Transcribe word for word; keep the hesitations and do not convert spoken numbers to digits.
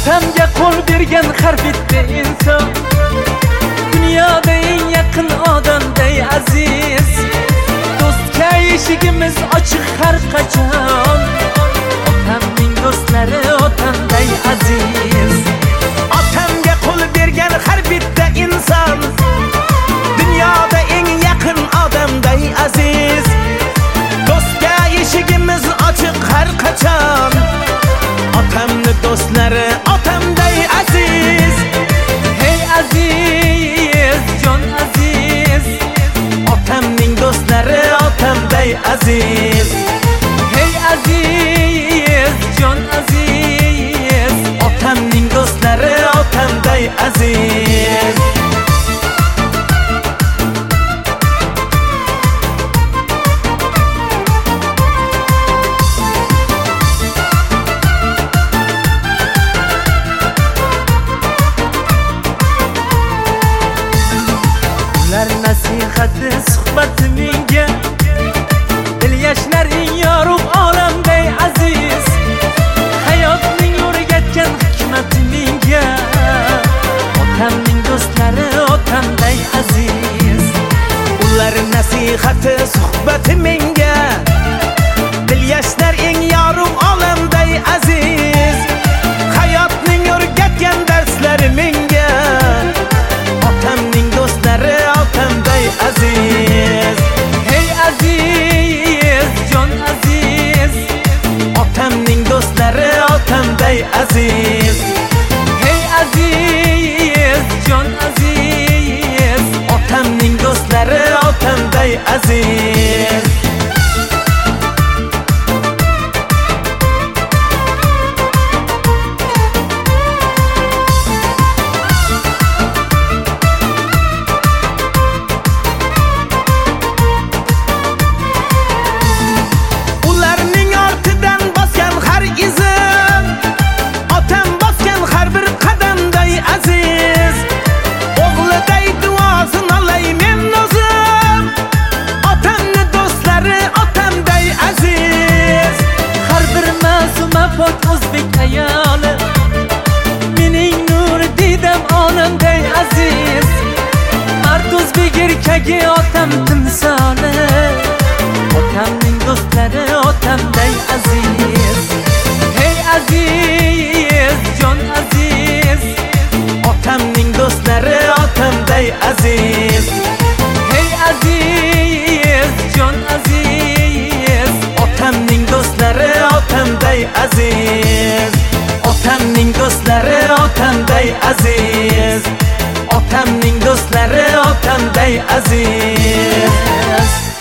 otamga qo'l bergan har bitta inson dunyoda eng yaqin odamday aziz. Do'stga eshigimiz ochiq har qachon, otamning do'stlari otamday aziz. Otamga qo'l bergan har bitta inson dunyoda eng yaqin odamday aziz. Do'stga eshigimiz ochiq har qachon, otamni do'stlari otamday aziz. Hey aziz, jon aziz, otamning do'stlari otamday aziz. hey aziz, jon aziz, otamning do'stlari otamday aziz. ular nasihati suhbati menga dil yoshlaring yorug' olamday aziz. Hayotning o'rgatgan hikmati menga otamning do'stlari otamday aziz. Ular nasihati suhbati menga dil yashlar eng yorug' olamday aziz. Hayotning o'rgatgan darslari menga otamning do'stlari otamday aziz. Hey aziz, jon aziz, otamning do'stlari otamday aziz. hey aziz, jon aziz, otamning do'stlari otamday aziz. Ularning ortidan bosgan har izim otam bosgan har bir qadamday aziz. O'g'liday duosin olay men o'zim, otamni do'stlari otamday aziz. har bir ma'suma pok o'zbek ayoli mening nur didam onamday aziz. Mard o'zbek erkagi otam timsoli, otamning do'stlari otamday aziz. Hey aziz, jon aziz, otamning do'stlari otamday aziz. hey aziz, jon aziz, otamning do'stlari otamday aziz. Otamning do'stlari otamday aziz. Otamning do'stlari otamday aziz.